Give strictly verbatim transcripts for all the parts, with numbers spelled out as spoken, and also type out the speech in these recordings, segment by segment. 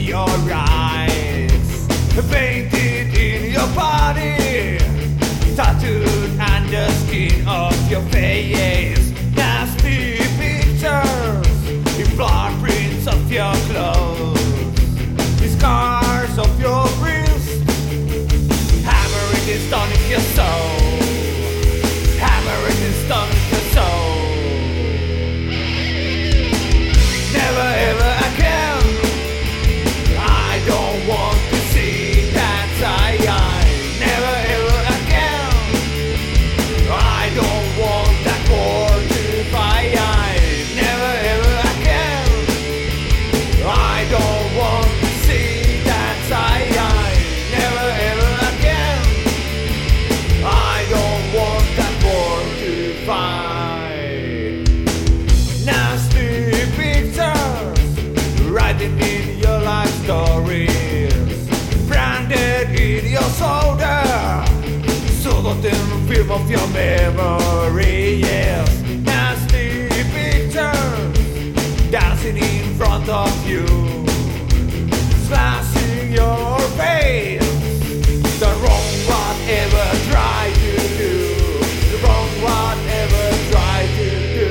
your eyes, painted in your body, tattooed on the skin of your face. Nasty pictures in blood prints of your clothes, the scars of your wrist, hammering the stone in your soul, hammering the stone in your soul. Never ever again, I don't want to see that side. Never ever again, I don't want that war to fight. Never ever again, I don't want to see that side. Never ever again, I don't want that war to fight. Nasty pictures writing in your life stories, branded in your shoulder, sort in film of your memory. Yes, nasty pictures dancing in front of you, slashing your face. The wrong whatever try to do, the wrong whatever try to do.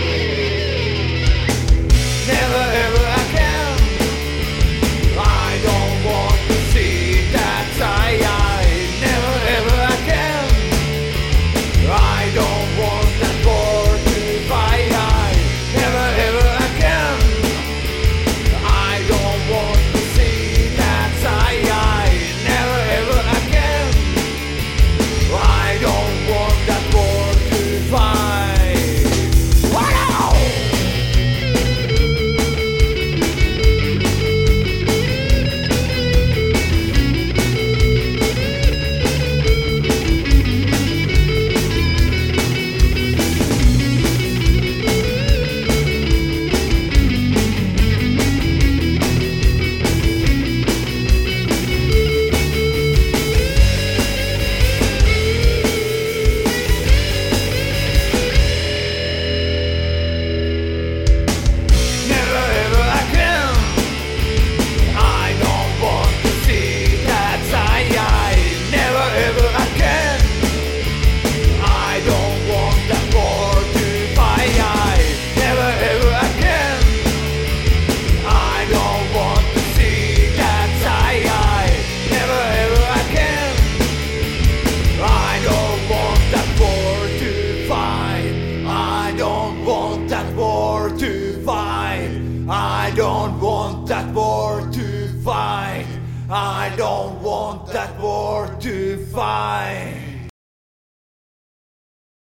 Never ever again, I don't want to see that side. Never ever again, I don't want that war to fight. Never ever again, I don't want to see that side. Never ever again, I don't want that war to fight. Wow! Never ever again, I don't want to see that side. Never ever again, I don't want that war to fight. Never ever again, I don't want to see that side. Never ever again, I don't want that war to fight. I don't want that war to fight. I don't want that war to fight. I don't want that war to fight.